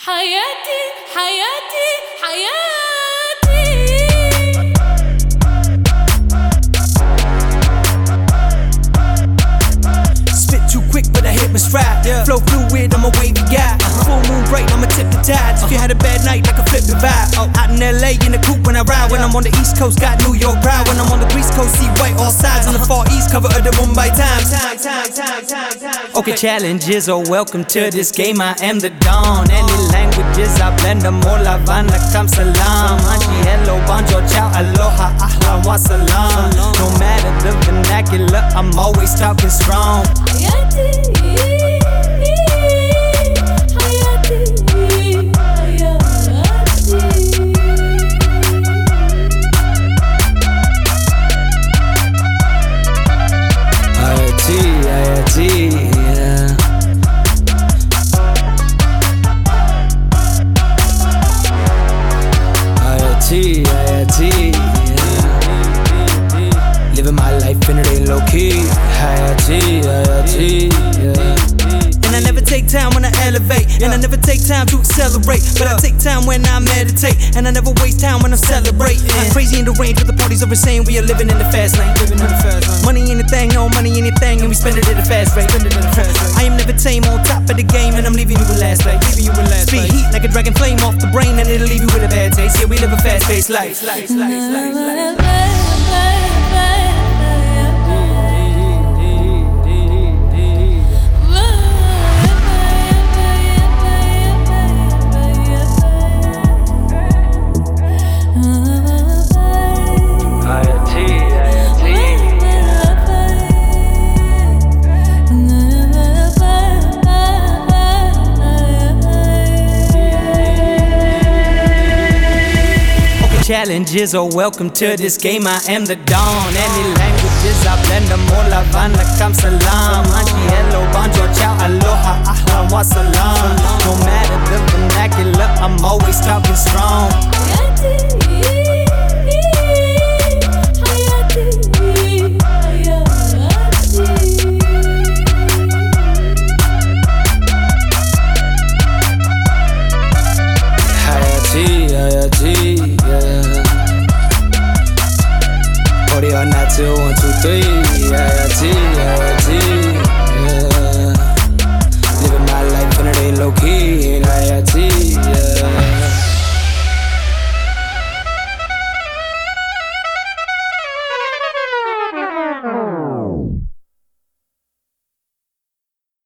حياتي حياتي حياتي. Spit too quick, but I hit my stride. Flow fluid, I'm a wavy guy. Full moon bright, I'ma tip the tides. If you had a bad night, I can flip the vibe. Out in LA in the coupe when I ride. When I'm on the East Coast, got New York pride. When I'm on the Grease Coast, see white all sides. On the Far East, cover of the Mumbai Times. Okay, challenges are welcome to this game. I am the dawn. Any languages, I blend them all. Havana, kam salam. Anji, hello, bonjour, ciao, aloha, ahlan wa salam. No matter the vernacular, I'm always talking strong. حياتي حياتي Hayati, hayati, yeah. Hayati, hayati, yeah. Living my life and it ain't low key. Hayati, hayati, yeah. And I never take time when I elevate, and I never take time to accelerate, but I take time when I meditate, and I never waste time when I'm celebrating. Crazy in the range, but the parties are insane. We are living in the fast lane. Money ain't a thing, no money ain't a thing, and we spend it at a fast rate. I am never tame, on top of the game, and I'm leaving you with last place. Speed heat like a dragon flame off the brain, and it'll leave you with a bad taste. Yeah, we live a fast-paced life. Challenges are welcome to this game. I am the dawn. Any languages, I blend them all. Havana, kam salam. Anji, hello, bonjour, ciao, aloha, ahlan wa salam. No matter the vernacular, I'm always talking strong. حياتي